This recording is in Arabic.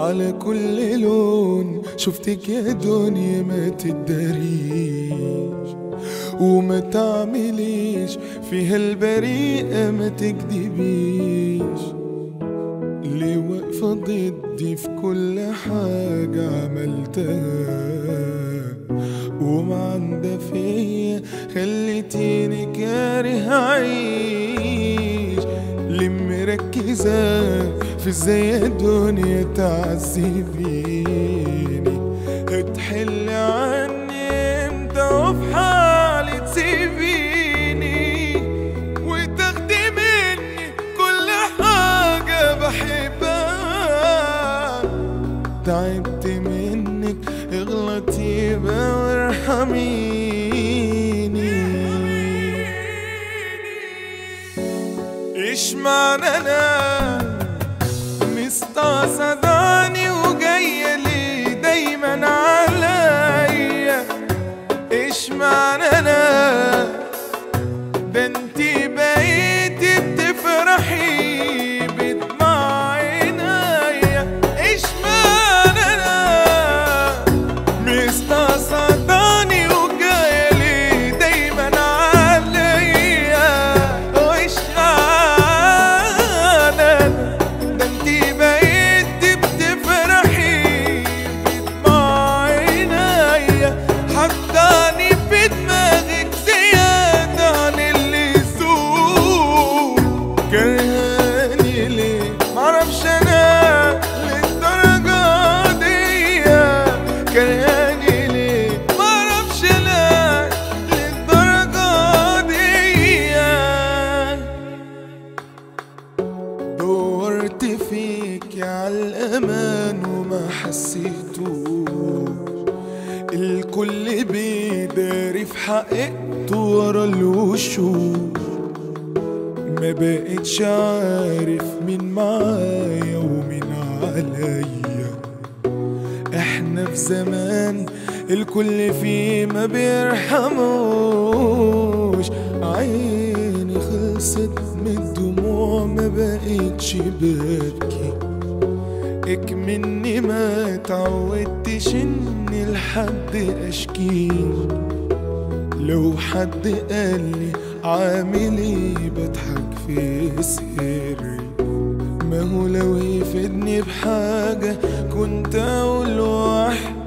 على كل لون شفتك يا دنيا ما تداريش وما تعمليش فيها البريئة ما تكدبيش. ليه واقفة ضدي في كل حاجة عملتها ومعندة فيا خليتيني كاره أعيش؟ ليه مركزة في ازاي الدنيا تعذبيني؟ هتحل عني امتى وفي حالي تسيبيني وتاخدي مني كل حاجة بحبها؟ تعبت منك اغلطي بقى وارحميني. ايش معنى انا مستعصداني وجاية ليه دايما عليا؟ ايش معنى انا ده انتي بقيتي بتفرحي بدمع عينيا؟ ايش معنى انا مستعصداني وجاية ليه دايما عليا؟ وايش معنى ده انتي بقيتي بتفرحي بدمع عينيا؟ حطاني في دماغك زيادة عن اللزوم. كرهاني ليه معرفش انا للدرجة دي؟ كرهاني ليه معرفش انا للدرجة دي؟ دورت فيك عالأمان وما حسيتوش، الكل بيداري في حقيقته ورا الوشوش. ما بقتش عارف مين معايا ومين عليا. احنا في زمان الكل فيه ما بيرحموش. عيني خلصت من الدموع ما بقتش ببكي، اكمني ما تعودتش اني لحد اشكي. لو حد قالي عاملي بضحك في سري، ما هو لو يفيدني بحاجة كنت اقول وحدي